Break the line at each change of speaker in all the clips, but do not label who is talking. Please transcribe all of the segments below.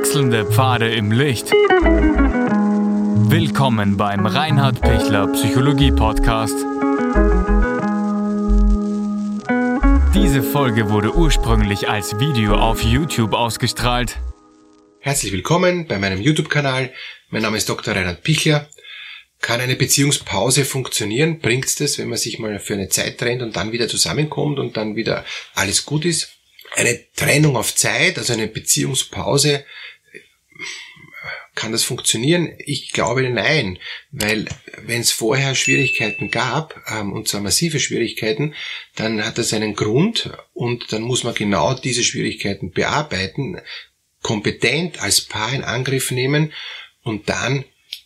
Wechselnde Pfade im Licht. Willkommen beim Reinhard Pichler Psychologie Podcast. Diese Folge wurde ursprünglich als Video auf YouTube ausgestrahlt.
Herzlich willkommen bei meinem YouTube-Kanal. Mein Name ist Dr. Reinhard Pichler. Kann eine Beziehungspause funktionieren? Bringt es das, wenn man sich mal für eine Zeit trennt und dann wieder zusammenkommt und dann wieder alles gut ist? Eine Trennung auf Zeit, also eine Beziehungspause, kann das funktionieren? Ich glaube nein, weil wenn es vorher Schwierigkeiten gab, und zwar massive Schwierigkeiten, dann hat das einen Grund und dann muss man genau diese Schwierigkeiten bearbeiten, kompetent als Paar in Angriff nehmen und dann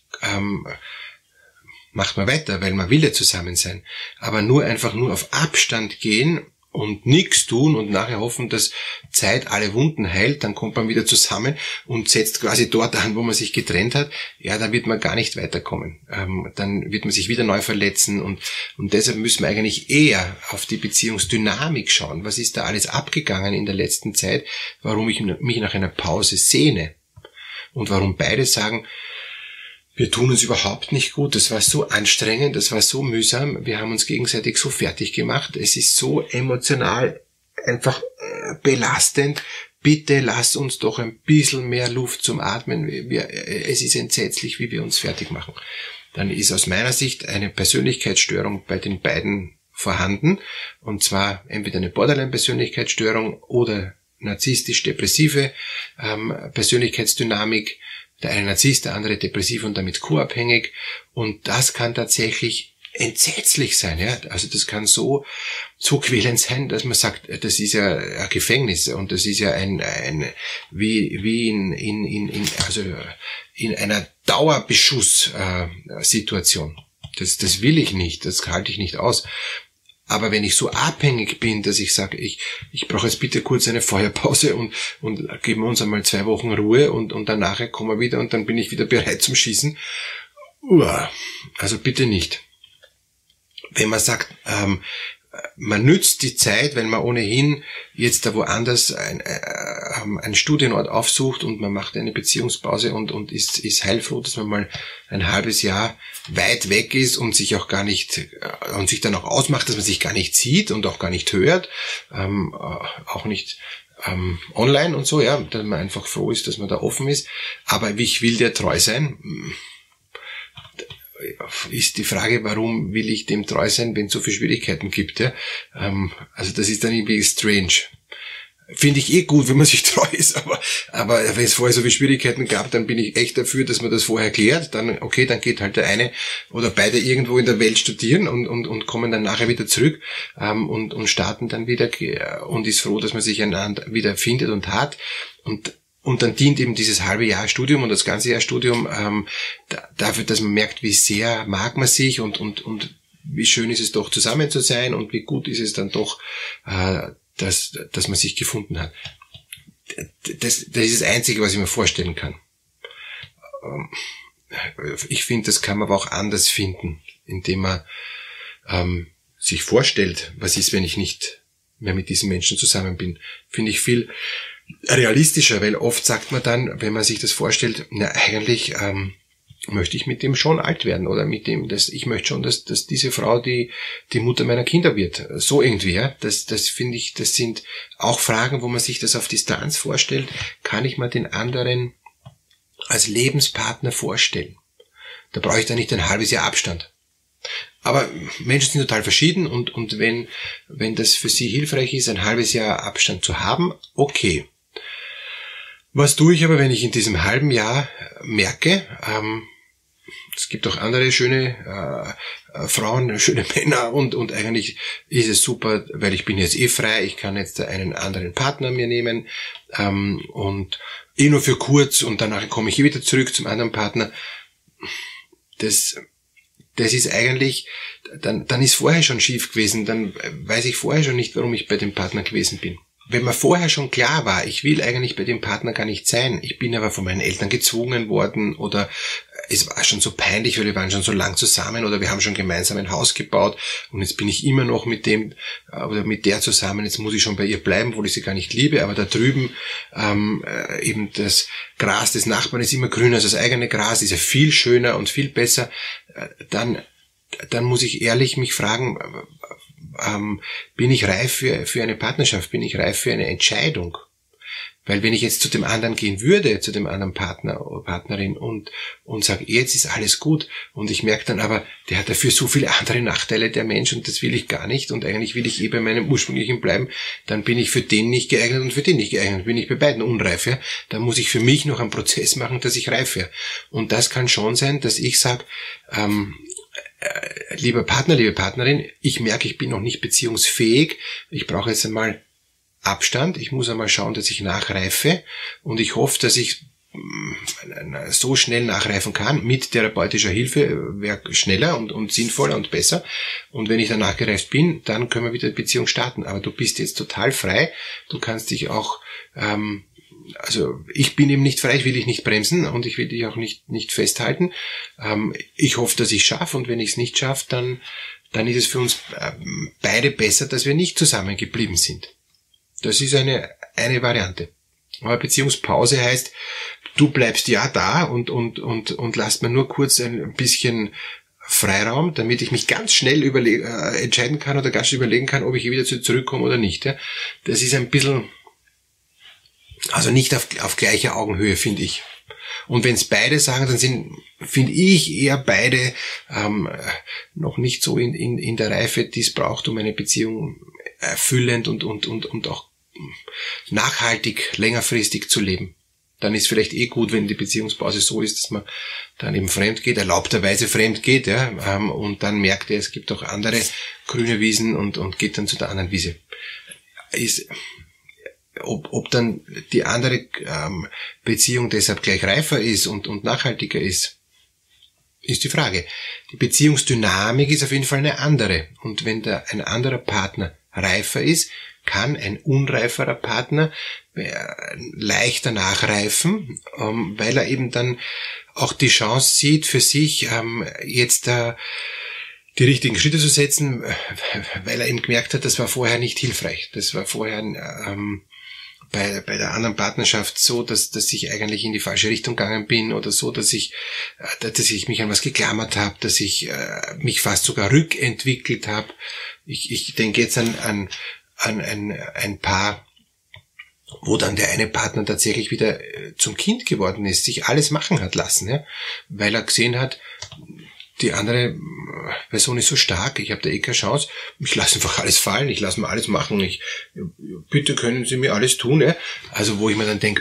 macht man weiter, weil man will ja zusammen sein. Aber nur auf Abstand gehen und nichts tun und nachher hoffen, dass Zeit alle Wunden heilt, dann kommt man wieder zusammen und setzt quasi dort an, wo man sich getrennt hat, ja, da wird man gar nicht weiterkommen. Dann wird man sich wieder neu verletzen und deshalb müssen wir eigentlich eher auf die Beziehungsdynamik schauen. Was ist da alles abgegangen in der letzten Zeit, warum ich mich nach einer Pause sehne und warum beide sagen, wir tun uns überhaupt nicht gut, das war so anstrengend, das war so mühsam, wir haben uns gegenseitig so fertig gemacht, es ist so emotional einfach belastend, bitte lass uns doch ein bisschen mehr Luft zum Atmen, es ist entsetzlich, wie wir uns fertig machen. Dann ist aus meiner Sicht eine Persönlichkeitsstörung bei den beiden vorhanden, und zwar entweder eine Borderline-Persönlichkeitsstörung oder narzisstisch-depressive Persönlichkeitsdynamik. Der eine Narzisst, der andere depressiv und damit co-abhängig. Und das kann tatsächlich entsetzlich sein, ja. Also das kann so quälend sein, dass man sagt, das ist ja ein Gefängnis und das ist ja wie in einer Dauerbeschuss-Situation. Das will ich nicht, das halte ich nicht aus. Aber wenn ich so abhängig bin, dass ich sage, ich brauche jetzt bitte kurz eine Feuerpause und geben wir uns einmal 2 Wochen Ruhe und danach kommen wir wieder und dann bin ich wieder bereit zum Schießen. Also bitte nicht. Wenn man sagt, man nützt die Zeit, wenn man ohnehin jetzt da woanders einen Studienort aufsucht und man macht eine Beziehungspause und ist heilfroh, dass man mal ein halbes Jahr weit weg ist und sich auch gar nicht, und sich dann auch ausmacht, dass man sich gar nicht sieht und auch gar nicht hört, auch nicht online und so, ja, dass man einfach froh ist, dass man da offen ist. Aber ich will dir treu sein. Ist die Frage, warum will ich dem treu sein, wenn es so viele Schwierigkeiten gibt, ja? Also das ist dann irgendwie strange. Finde ich gut, wenn man sich treu ist, aber wenn es vorher so viele Schwierigkeiten gab, dann bin ich echt dafür, dass man das vorher klärt, dann geht halt der eine oder beide irgendwo in der Welt studieren und kommen dann nachher wieder zurück, und starten dann wieder und ist froh, dass man sich einander wieder findet und hat, und dann dient eben dieses halbe Jahr Studium und das ganze Jahr Studium dafür, dass man merkt, wie sehr mag man sich und wie schön ist es doch zusammen zu sein und wie gut ist es dann doch, dass man sich gefunden hat. Das ist das Einzige, was ich mir vorstellen kann. Ich finde, das kann man aber auch anders finden, indem man sich vorstellt, was ist, wenn ich nicht mehr mit diesen Menschen zusammen bin. Finde ich viel realistischer, weil oft sagt man dann, wenn man sich das vorstellt, na eigentlich möchte ich mit dem schon alt werden oder mit dem, ich möchte schon, dass diese Frau die Mutter meiner Kinder wird. So irgendwie, ja. Das finde ich, das sind auch Fragen, wo man sich das auf Distanz vorstellt. Kann ich mir den anderen als Lebenspartner vorstellen? Da brauche ich dann nicht ein halbes Jahr Abstand. Aber Menschen sind total verschieden und wenn das für sie hilfreich ist, ein halbes Jahr Abstand zu haben, okay. Was tue ich aber, wenn ich in diesem halben Jahr merke, es gibt auch andere schöne Frauen, schöne Männer und eigentlich ist es super, weil ich bin jetzt frei, ich kann jetzt einen anderen Partner mir nehmen und nur für kurz und danach komme ich wieder zurück zum anderen Partner. Das ist eigentlich, dann ist vorher schon schief gewesen, dann weiß ich vorher schon nicht, warum ich bei dem Partner gewesen bin. Wenn mir vorher schon klar war, ich will eigentlich bei dem Partner gar nicht sein, ich bin aber von meinen Eltern gezwungen worden oder es war schon so peinlich, weil wir waren schon so lang zusammen oder wir haben schon gemeinsam ein Haus gebaut und jetzt bin ich immer noch mit dem oder mit der zusammen, jetzt muss ich schon bei ihr bleiben, obwohl ich sie gar nicht liebe, aber da drüben eben das Gras des Nachbarn ist immer grüner als das eigene Gras, ist ja viel schöner und viel besser, dann muss ich ehrlich mich fragen, bin ich reif für eine Partnerschaft, bin ich reif für eine Entscheidung? Weil wenn ich jetzt zu dem anderen gehen würde, zu dem anderen Partner oder Partnerin und sage, jetzt ist alles gut und ich merke dann aber, der hat dafür so viele andere Nachteile, der Mensch, und das will ich gar nicht und eigentlich will ich bei meinem ursprünglichen bleiben, dann bin ich für den nicht geeignet und für den nicht geeignet, bin ich bei beiden unreif, ja. Dann muss ich für mich noch einen Prozess machen, dass ich reif werde. Und das kann schon sein, dass ich sage, lieber Partner, liebe Partnerin, ich merke, ich bin noch nicht beziehungsfähig, ich brauche jetzt einmal Abstand, ich muss einmal schauen, dass ich nachreife und ich hoffe, dass ich so schnell nachreifen kann, mit therapeutischer Hilfe wäre schneller und sinnvoller und besser, und wenn ich dann nachgereift bin, dann können wir wieder die Beziehung starten, aber du bist jetzt total frei, du kannst dich auch, also ich bin eben nicht frei, ich will dich nicht bremsen und ich will dich auch nicht festhalten, ich hoffe, dass ich es schaffe, und wenn ich es nicht schaffe, dann ist es für uns beide besser, dass wir nicht zusammengeblieben sind. Das ist eine Variante. Aber Beziehungspause heißt, du bleibst ja da und lasst mir nur kurz ein bisschen Freiraum, damit ich mich ganz schnell entscheiden kann oder ganz schnell überlegen kann, ob ich wieder zurückkomme oder nicht. Ja. Das ist ein bisschen, also nicht auf gleicher Augenhöhe, finde ich. Und wenn es beide sagen, dann finde ich eher beide noch nicht so in der Reife, die es braucht, um eine Beziehung erfüllend und auch nachhaltig, längerfristig zu leben. Dann ist vielleicht gut, wenn die Beziehungspause so ist, dass man dann eben fremd geht, erlaubterweise fremd geht, ja, und dann merkt er, es gibt auch andere grüne Wiesen und geht dann zu der anderen Wiese. Ob dann die andere Beziehung deshalb gleich reifer ist und nachhaltiger ist die Frage. Die Beziehungsdynamik ist auf jeden Fall eine andere. Und wenn ein anderer Partner reifer ist, kann ein unreiferer Partner leichter nachreifen, weil er eben dann auch die Chance sieht, für sich jetzt die richtigen Schritte zu setzen, weil er eben gemerkt hat, das war vorher nicht hilfreich. Das war vorher bei der anderen Partnerschaft so, dass ich eigentlich in die falsche Richtung gegangen bin oder so, dass ich mich an was geklammert habe, dass ich mich fast sogar rückentwickelt habe. Ich denke jetzt an ein Paar, wo dann der eine Partner tatsächlich wieder zum Kind geworden ist, sich alles machen hat lassen, ja, weil er gesehen hat, die andere Person ist so stark, ich habe da keine Chance, ich lasse einfach alles fallen, ich lasse mir alles machen, bitte können Sie mir alles tun, ja. Also wo ich mir dann denke,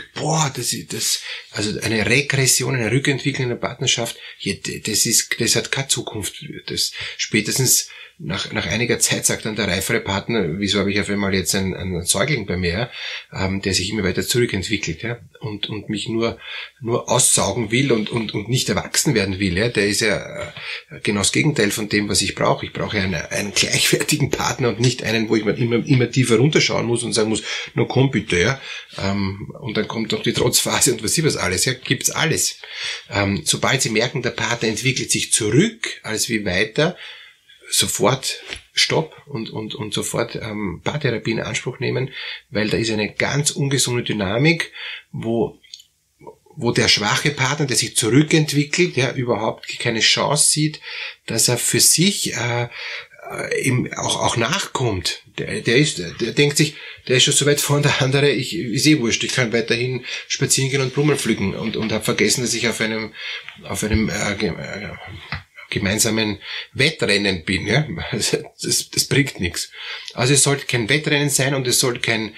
also eine Regression, eine Rückentwicklung in der Partnerschaft, das hat keine Zukunft. Das spätestens nach einiger Zeit sagt dann der reifere Partner, wieso habe ich auf einmal jetzt einen Säugling bei mir, der sich immer weiter zurückentwickelt, ja, und mich nur aussaugen will und nicht erwachsen werden will, ja. Der ist ja genau das Gegenteil von dem, was ich brauche. Ich brauche einen gleichwertigen Partner und nicht einen, wo ich mir immer tiefer runterschauen muss und sagen muss, na komm bitte, ja. Und dann kommt noch die Trotzphase und was alles, ja, gibt's alles. Sobald Sie merken, der Partner entwickelt sich zurück als wie weiter, sofort Stopp und sofort Paartherapie in Anspruch nehmen, weil da ist eine ganz ungesunde Dynamik, wo der schwache Partner, der sich zurückentwickelt, ja, überhaupt keine Chance sieht, dass er für sich eben auch nachkommt. Der denkt sich, der ist schon so weit vor der andere, ist wurscht, ich kann weiterhin spazieren gehen und Blumen pflücken und habe vergessen, dass ich auf einem gemeinsamen Wettrennen bin, ja. Das bringt nichts. Also es sollte kein Wettrennen sein und es sollte kein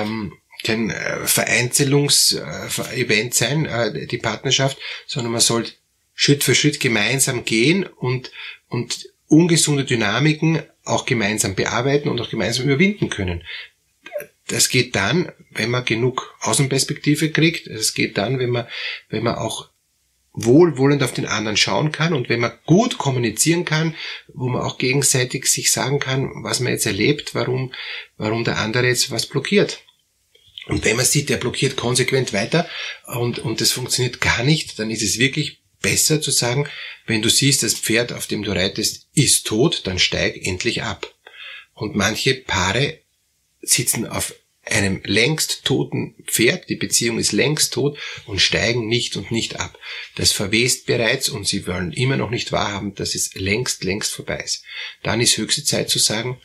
Vereinzelungsevent sein, die Partnerschaft, sondern man sollte Schritt für Schritt gemeinsam gehen und ungesunde Dynamiken auch gemeinsam bearbeiten und auch gemeinsam überwinden können. Das geht dann, wenn man genug Außenperspektive kriegt. Das geht dann, wenn man auch wohlwollend auf den anderen schauen kann und wenn man gut kommunizieren kann, wo man auch gegenseitig sich sagen kann, was man jetzt erlebt, warum der andere jetzt was blockiert. Und wenn man sieht, der blockiert konsequent weiter und das funktioniert gar nicht, dann ist es wirklich besser zu sagen, wenn du siehst, das Pferd, auf dem du reitest, ist tot, dann steig endlich ab. Und manche Paare sitzen auf einem längst toten Pferd, die Beziehung ist längst tot und steigen nicht und nicht ab. Das verwest bereits und sie wollen immer noch nicht wahrhaben, dass es längst vorbei ist. Dann ist höchste Zeit zu sagen,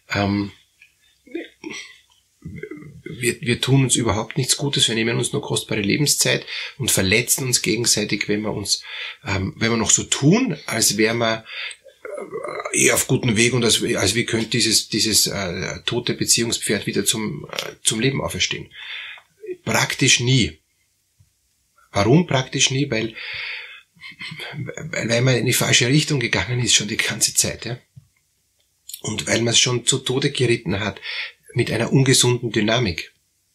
wir tun uns überhaupt nichts Gutes, wir nehmen uns nur kostbare Lebenszeit und verletzen uns gegenseitig, wenn wir noch so tun, als wären wir eher auf gutem Weg und als wie könnte dieses tote Beziehungspferd wieder zum Leben auferstehen. Praktisch nie. Warum praktisch nie? Weil man in die falsche Richtung gegangen ist schon die ganze Zeit, ja. Und weil man es schon zu Tode geritten hat mit einer ungesunden Dynamik.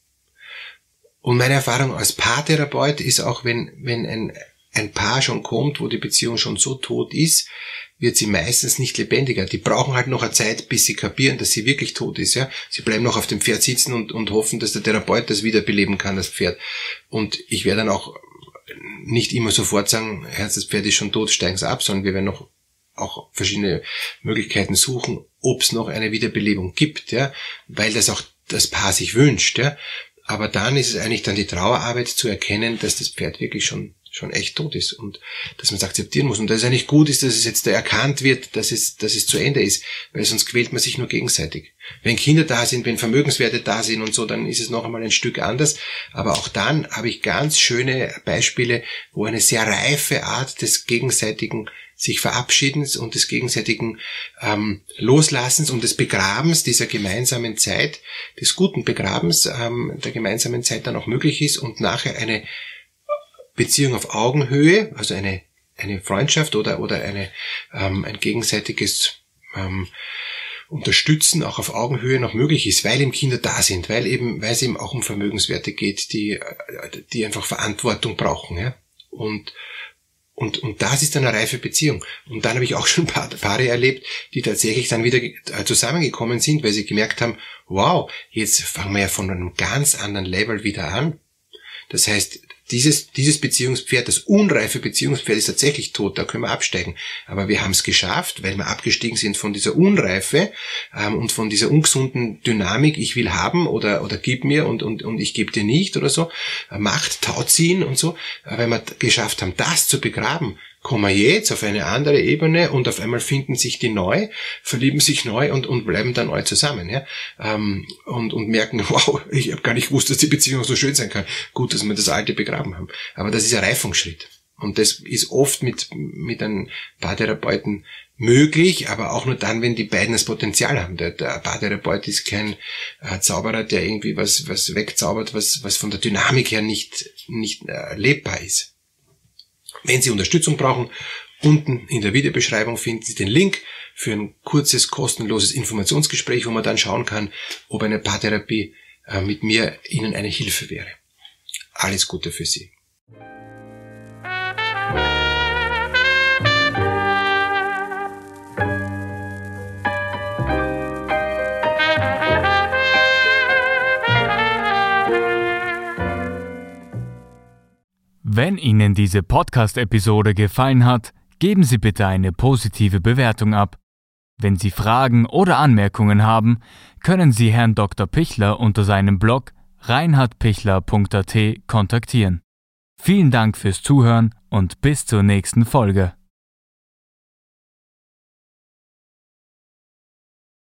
Und meine Erfahrung als Paartherapeut ist auch, wenn ein Paar schon kommt, wo die Beziehung schon so tot ist, wird sie meistens nicht lebendiger. Die brauchen halt noch eine Zeit, bis sie kapieren, dass sie wirklich tot ist. Ja, sie bleiben noch auf dem Pferd sitzen und hoffen, dass der Therapeut das wiederbeleben kann, das Pferd. Und ich werde dann auch nicht immer sofort sagen, Herz, das Pferd ist schon tot, steigen Sie ab, sondern wir werden noch auch verschiedene Möglichkeiten suchen, ob es noch eine Wiederbelebung gibt, ja, weil das auch das Paar sich wünscht, ja. Aber dann ist es eigentlich dann die Trauerarbeit zu erkennen, dass das Pferd wirklich schon echt tot ist und dass man es akzeptieren muss. Und dass es eigentlich gut ist, dass es jetzt da erkannt wird, dass es zu Ende ist, weil sonst quält man sich nur gegenseitig. Wenn Kinder da sind, wenn Vermögenswerte da sind und so, dann ist es noch einmal ein Stück anders. Aber auch dann habe ich ganz schöne Beispiele, wo eine sehr reife Art des gegenseitigen sich Verabschiedens und des gegenseitigen Loslassens und des Begrabens dieser gemeinsamen Zeit, des guten Begrabens der gemeinsamen Zeit dann auch möglich ist und nachher eine Beziehung auf Augenhöhe, also eine Freundschaft oder ein gegenseitiges Unterstützen auch auf Augenhöhe noch möglich ist, weil eben Kinder da sind, weil es eben auch um Vermögenswerte geht, die einfach Verantwortung brauchen, ja. Und das ist dann eine reife Beziehung. Und dann habe ich auch schon Paare erlebt, die tatsächlich dann wieder zusammengekommen sind, weil sie gemerkt haben, wow, jetzt fangen wir ja von einem ganz anderen Level wieder an. Das heißt, dieses Beziehungspferd, das unreife Beziehungspferd ist tatsächlich tot, da können wir absteigen. Aber wir haben es geschafft, weil wir abgestiegen sind von dieser Unreife und von dieser ungesunden Dynamik, ich will haben oder gib mir und ich gebe dir nicht oder so, Macht, Tauziehen und so. Weil wir geschafft haben, das zu begraben, kommen wir jetzt auf eine andere Ebene und auf einmal finden sich die neu, verlieben sich neu und bleiben dann neu zusammen, ja, und merken, wow, ich habe gar nicht gewusst, dass die Beziehung so schön sein kann. Gut, dass wir das Alte begraben haben. Aber das ist ein Reifungsschritt. Und das ist oft mit einem Paartherapeuten möglich, aber auch nur dann, wenn die beiden das Potenzial haben. Der Paartherapeut ist kein Zauberer, der irgendwie was wegzaubert, was von der Dynamik her nicht lebbar ist. Wenn Sie Unterstützung brauchen, unten in der Videobeschreibung finden Sie den Link für ein kurzes, kostenloses Informationsgespräch, wo man dann schauen kann, ob eine Paartherapie mit mir Ihnen eine Hilfe wäre. Alles Gute für Sie.
Wenn Ihnen diese Podcast-Episode gefallen hat, geben Sie bitte eine positive Bewertung ab. Wenn Sie Fragen oder Anmerkungen haben, können Sie Herrn Dr. Pichler unter seinem Blog reinhardpichler.at kontaktieren. Vielen Dank fürs Zuhören und bis zur nächsten Folge.